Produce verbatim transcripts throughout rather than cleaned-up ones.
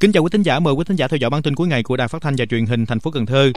Kính chào quý thính giả, mời quý thính giả theo dõi bản tin cuối ngày của Đài Phát thanh và Truyền hình thành phố Cần Thơ.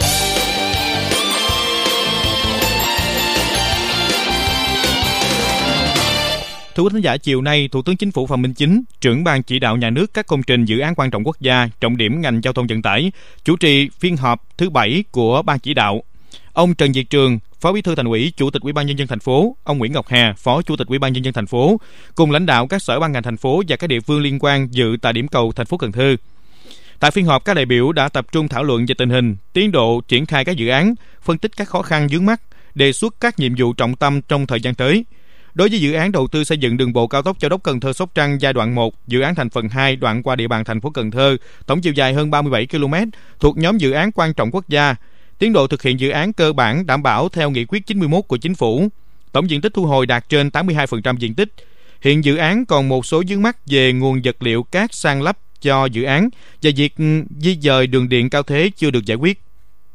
Thưa quý thính giả, chiều nay, Thủ tướng Chính phủ Phạm Minh Chính, trưởng ban chỉ đạo nhà nước các công trình dự án quan trọng quốc gia, trọng điểm ngành giao thông vận tải, chủ trì phiên họp thứ bảy của ban chỉ đạo. Ông Trần Việt Trường, Phó Bí thư Thành ủy, Chủ tịch Ủy ban Nhân dân thành phố, ông Nguyễn Ngọc Hà, Phó Chủ tịch Ủy ban Nhân dân thành phố, cùng lãnh đạo các sở ban ngành thành phố và các địa phương liên quan dự tại điểm cầu thành phố Cần Thơ. Tại phiên họp, các đại biểu đã tập trung thảo luận về tình hình, tiến độ triển khai các dự án, phân tích các khó khăn vướng mắc, đề xuất các nhiệm vụ trọng tâm trong thời gian tới. Đối với dự án đầu tư xây dựng đường bộ cao tốc Châu Đốc - Cần Thơ - Sóc Trăng giai đoạn một, dự án thành phần hai đoạn qua địa bàn thành phố Cần Thơ, tổng chiều dài hơn ba mươi bảy ki lô mét, thuộc nhóm dự án quan trọng quốc gia. Tiến độ thực hiện dự án cơ bản đảm bảo theo nghị quyết chín mươi mốt của Chính phủ. Tổng diện tích thu hồi đạt trên tám mươi hai phần trăm diện tích. Hiện dự án còn một số vướng mắc về nguồn vật liệu cát san lấp cho dự án và việc di dời đường điện cao thế chưa được giải quyết.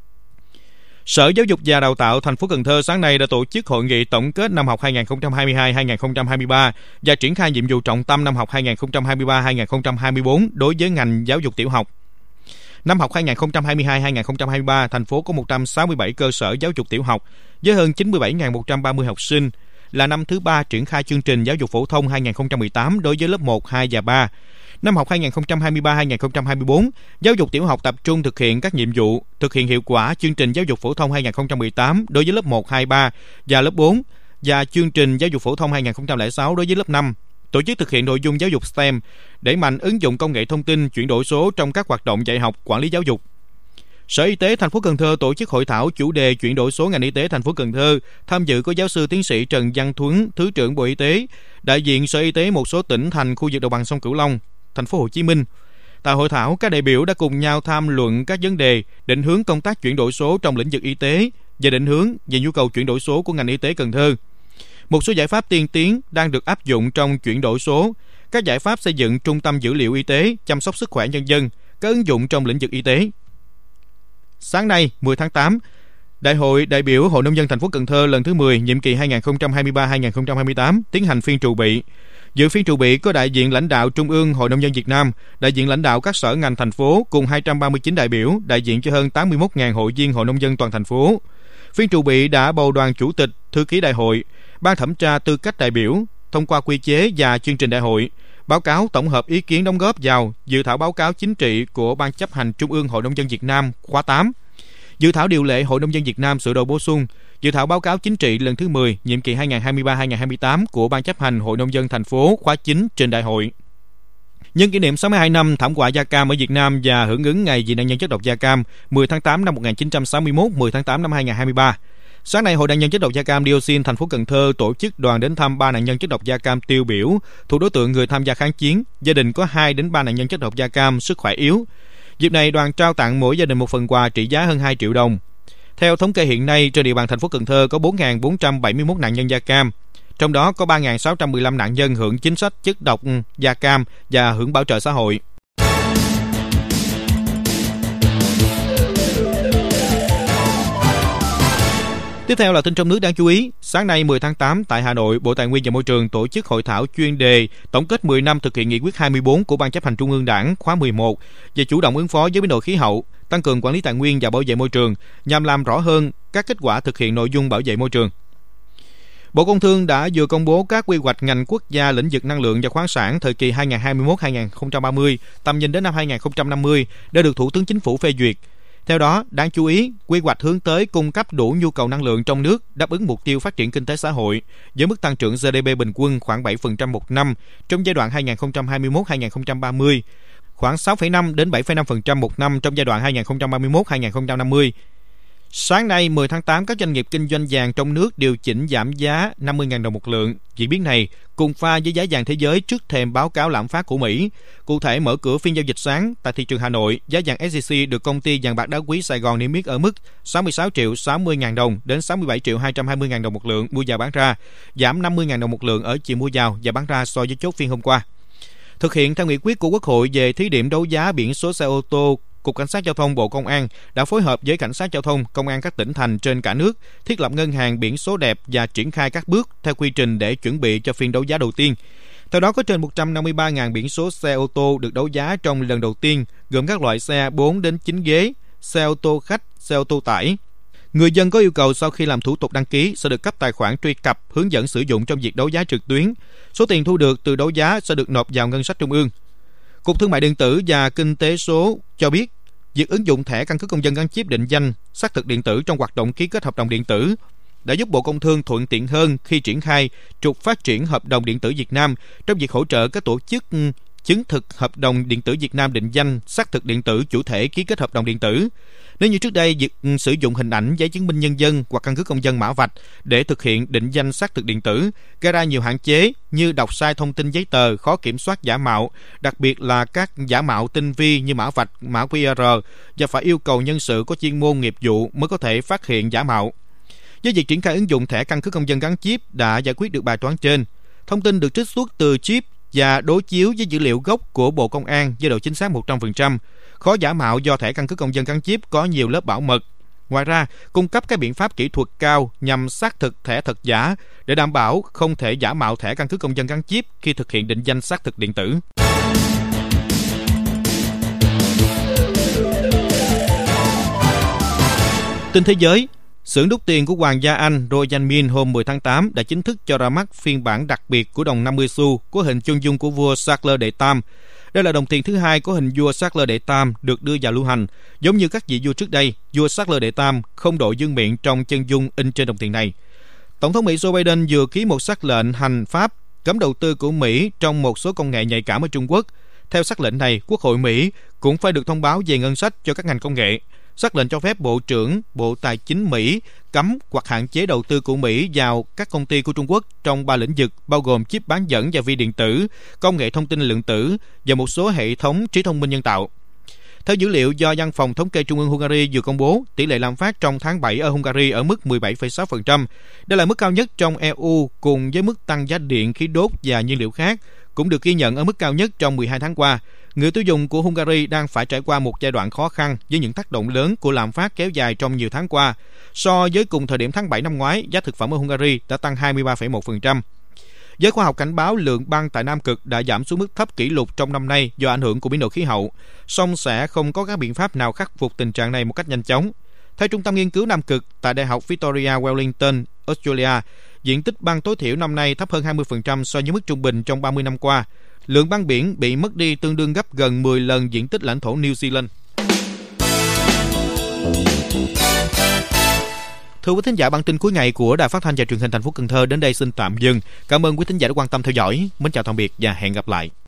Sở Giáo dục và Đào tạo thành phố Cần Thơ sáng nay đã tổ chức hội nghị tổng kết năm học hai nghìn không trăm hai mươi hai hai nghìn không trăm hai mươi ba và triển khai nhiệm vụ trọng tâm năm học hai nghìn không trăm hai mươi ba hai nghìn không trăm hai mươi bốn đối với ngành giáo dục tiểu học. Năm học hai nghìn không trăm hai mươi hai hai nghìn không trăm hai mươi ba, thành phố có một trăm sáu mươi bảy cơ sở giáo dục tiểu học với hơn chín mươi bảy nghìn một trăm ba mươi học sinh, là năm thứ ba triển khai chương trình giáo dục phổ thông hai nghìn không trăm mười tám đối với lớp một, hai và ba. Năm học hai nghìn không trăm hai mươi ba hai nghìn không trăm hai mươi bốn, giáo dục tiểu học tập trung thực hiện các nhiệm vụ, thực hiện hiệu quả chương trình giáo dục phổ thông hai nghìn không trăm mười tám đối với lớp một, hai, ba và lớp bốn và chương trình giáo dục phổ thông hai nghìn không trăm lẻ sáu đối với lớp năm. Tổ chức thực hiện nội dung giáo dục ét tê e em, đẩy mạnh ứng dụng công nghệ thông tin, chuyển đổi số trong các hoạt động dạy học, quản lý giáo dục. Sở Y tế thành phố Cần Thơ tổ chức hội thảo chủ đề chuyển đổi số ngành y tế thành phố Cần Thơ, tham dự có giáo sư tiến sĩ Trần Văn Thuấn, Thứ trưởng Bộ Y tế, đại diện Sở Y tế một số tỉnh thành khu vực đồng bằng sông Cửu Long, thành phố Hồ Chí Minh. Tại hội thảo, các đại biểu đã cùng nhau tham luận các vấn đề định hướng công tác chuyển đổi số trong lĩnh vực y tế và định hướng về nhu cầu chuyển đổi số của ngành y tế Cần Thơ. Một số giải pháp tiên tiến đang được áp dụng trong chuyển đổi số, các giải pháp xây dựng trung tâm dữ liệu y tế, chăm sóc sức khỏe nhân dân, các ứng dụng trong lĩnh vực y tế. Sáng nay, mười tháng tám, Đại hội đại biểu Hội nông dân thành phố Cần Thơ lần thứ mười, nhiệm kỳ hai nghìn không trăm hai mươi ba đến hai nghìn không trăm hai mươi tám tiến hành phiên trù bị. Dự phiên trù bị có đại diện lãnh đạo Trung ương Hội nông dân Việt Nam, đại diện lãnh đạo các sở ngành thành phố cùng hai trăm ba mươi chín đại biểu, đại diện cho hơn tám mươi mốt nghìn hội viên Hội nông dân toàn thành phố. Phiên trù bị đã bầu đoàn chủ tịch, thư ký đại hội, ban thẩm tra tư cách đại biểu, thông qua quy chế và chương trình đại hội, báo cáo tổng hợp ý kiến đóng góp vào dự thảo báo cáo chính trị của Ban chấp hành Trung ương Hội nông dân Việt Nam khóa tám, dự thảo điều lệ Hội nông dân Việt Nam sửa đổi bổ sung, dự thảo báo cáo chính trị lần thứ mười, nhiệm kỳ hai nghìn không trăm hai mươi ba đến hai nghìn không trăm hai mươi tám của Ban chấp hành Hội nông dân thành phố khóa chín trên đại hội. Nhân kỷ niệm sáu mươi hai năm thảm họa da cam ở Việt Nam và hưởng ứng ngày vì nạn nhân chất độc da cam mười tháng tám năm một nghìn chín trăm sáu mươi mốt, mười tháng tám năm hai nghìn không trăm hai mươi ba. Sáng nay, Hội nạn nhân chất độc da cam dioxin thành phố Cần Thơ tổ chức đoàn đến thăm ba nạn nhân chất độc da cam tiêu biểu thuộc đối tượng người tham gia kháng chiến, gia đình có hai đến ba nạn nhân chất độc da cam sức khỏe yếu. Dịp này, đoàn trao tặng mỗi gia đình một phần quà trị giá hơn hai triệu đồng. Theo thống kê hiện nay, trên địa bàn thành phố Cần Thơ có bốn nghìn bốn trăm bảy mươi mốt nạn nhân da cam, trong đó có ba nghìn sáu trăm mười lăm nạn nhân hưởng chính sách chất độc da cam và hưởng bảo trợ xã hội. Tiếp theo là tin trong nước đáng chú ý. Sáng nay mười tháng tám, tại Hà Nội, Bộ Tài nguyên và Môi trường tổ chức hội thảo chuyên đề tổng kết mười năm thực hiện nghị quyết hai mươi bốn của Ban chấp hành Trung ương Đảng khóa mười một về chủ động ứng phó với biến đổi khí hậu, tăng cường quản lý tài nguyên và bảo vệ môi trường nhằm làm rõ hơn các kết quả thực hiện nội dung bảo vệ môi trường. Bộ Công Thương đã vừa công bố các quy hoạch ngành quốc gia lĩnh vực năng lượng và khoáng sản thời kỳ hai nghìn không trăm hai mươi mốt đến hai nghìn không trăm ba mươi, tầm nhìn đến năm hai nghìn không trăm năm mươi đã được Thủ tướng Chính phủ phê duyệt. Theo đó, đáng chú ý, quy hoạch hướng tới cung cấp đủ nhu cầu năng lượng trong nước, đáp ứng mục tiêu phát triển kinh tế xã hội, với mức tăng trưởng giê đê pê bình quân khoảng bảy phần trăm một năm trong giai đoạn hai nghìn không trăm hai mươi mốt đến hai nghìn không trăm ba mươi, khoảng sáu phẩy năm đến bảy phẩy năm phần trăm một năm trong giai đoạn hai nghìn không trăm ba mươi mốt đến hai nghìn không trăm năm mươi. Sáng nay mười tháng tám, các doanh nghiệp kinh doanh vàng trong nước điều chỉnh giảm giá năm mươi nghìn đồng một lượng. Diễn biến này cùng pha với giá vàng thế giới trước thềm báo cáo lạm phát của Mỹ. Cụ thể, mở cửa phiên giao dịch sáng tại thị trường Hà Nội, giá vàng ét gi xê được công ty vàng bạc đá quý Sài Gòn niêm yết ở mức sáu mươi sáu triệu sáu mươi nghìn đồng đến sáu mươi bảy triệu hai trăm hai mươi nghìn đồng một lượng mua vào bán ra, giảm năm mươi nghìn đồng một lượng ở chiều mua vào và bán ra so với chốt phiên hôm qua. Thực hiện theo nghị quyết của Quốc hội về thí điểm đấu giá biển số xe ô tô, Cục Cảnh sát Giao thông Bộ Công an đã phối hợp với Cảnh sát Giao thông, Công an các tỉnh thành trên cả nước thiết lập ngân hàng biển số đẹp và triển khai các bước theo quy trình để chuẩn bị cho phiên đấu giá đầu tiên. Theo đó, có trên một trăm năm mươi ba nghìn biển số xe ô tô được đấu giá trong lần đầu tiên, gồm các loại xe bốn đến chín ghế, xe ô tô khách, xe ô tô tải. Người dân có yêu cầu sau khi làm thủ tục đăng ký sẽ được cấp tài khoản truy cập, hướng dẫn sử dụng trong việc đấu giá trực tuyến. Số tiền thu được từ đấu giá sẽ được nộp vào ngân sách trung ương. Cục Thương mại điện tử và Kinh tế số cho biết, việc ứng dụng thẻ căn cước công dân gắn chip định danh, xác thực điện tử trong hoạt động ký kết hợp đồng điện tử đã giúp Bộ Công Thương thuận tiện hơn khi triển khai trục phát triển hợp đồng điện tử Việt Nam trong việc hỗ trợ các tổ chức chứng thực hợp đồng điện tử Việt Nam định danh, xác thực điện tử chủ thể ký kết hợp đồng điện tử. Nếu như trước đây việc sử dụng hình ảnh giấy chứng minh nhân dân hoặc căn cước công dân mã vạch để thực hiện định danh xác thực điện tử gây ra nhiều hạn chế như đọc sai thông tin giấy tờ, khó kiểm soát giả mạo, đặc biệt là các giả mạo tinh vi như mã vạch, mã quy rờ và phải yêu cầu nhân sự có chuyên môn nghiệp vụ mới có thể phát hiện giả mạo. Với việc triển khai ứng dụng thẻ căn cước công dân gắn chip đã giải quyết được bài toán trên. Thông tin được trích xuất từ chip và đối chiếu với dữ liệu gốc của Bộ Công an với độ chính xác một trăm phần trăm. Khó giả mạo do thẻ căn cước công dân gắn chip có nhiều lớp bảo mật. Ngoài ra, cung cấp các biện pháp kỹ thuật cao nhằm xác thực thẻ thật giả để đảm bảo không thể giả mạo thẻ căn cước công dân gắn chip khi thực hiện định danh xác thực điện tử. Tin thế giới, xưởng đúc tiền của Hoàng gia Anh Royal Mint hôm mười tháng tám đã chính thức cho ra mắt phiên bản đặc biệt của đồng năm mươi xu có hình chân dung của vua Charles đệ Tam. Đây là đồng tiền thứ hai có hình vua Charles đệ Tam được đưa vào lưu hành. Giống như các vị vua trước đây, vua Charles đệ Tam không đội vương miện trong chân dung in trên đồng tiền này. Tổng thống Mỹ Joe Biden vừa ký một sắc lệnh hành pháp cấm đầu tư của Mỹ trong một số công nghệ nhạy cảm ở Trung Quốc. Theo sắc lệnh này, Quốc hội Mỹ cũng phải được thông báo về ngân sách cho các ngành công nghệ. Sắc lệnh cho phép Bộ trưởng Bộ Tài chính Mỹ cấm hoặc hạn chế đầu tư của Mỹ vào các công ty của Trung Quốc trong ba lĩnh vực bao gồm chip bán dẫn và vi điện tử, công nghệ thông tin lượng tử và một số hệ thống trí thông minh nhân tạo. Theo dữ liệu do Văn phòng Thống kê Trung ương Hungary vừa công bố, tỷ lệ lạm phát trong tháng bảy ở Hungary ở mức mười bảy phẩy sáu phần trăm. Đây là mức cao nhất trong e u cùng với mức tăng giá điện, khí đốt và nhiên liệu khác, cũng được ghi nhận ở mức cao nhất trong mười hai tháng qua. Người tiêu dùng của Hungary đang phải trải qua một giai đoạn khó khăn với những tác động lớn của lạm phát kéo dài trong nhiều tháng qua. So với cùng thời điểm tháng bảy năm ngoái, giá thực phẩm ở Hungary đã tăng hai mươi ba phẩy một phần trăm. Giới khoa học cảnh báo lượng băng tại Nam Cực đã giảm xuống mức thấp kỷ lục trong năm nay do ảnh hưởng của biến đổi khí hậu, song sẽ không có các biện pháp nào khắc phục tình trạng này một cách nhanh chóng. Theo Trung tâm Nghiên cứu Nam Cực tại Đại học Victoria Wellington, Australia, diện tích băng tối thiểu năm nay thấp hơn hai mươi phần trăm so với mức trung bình trong ba mươi năm qua. Lượng băng biển bị mất đi tương đương gấp gần mười lần diện tích lãnh thổ New Zealand. Thưa quý thính giả, bản tin cuối ngày của Đài Phát thanh và Truyền hình thành phố Cần Thơ đến đây xin tạm dừng. Cảm ơn quý thính giả đã quan tâm theo dõi. Mến chào tạm biệt và hẹn gặp lại.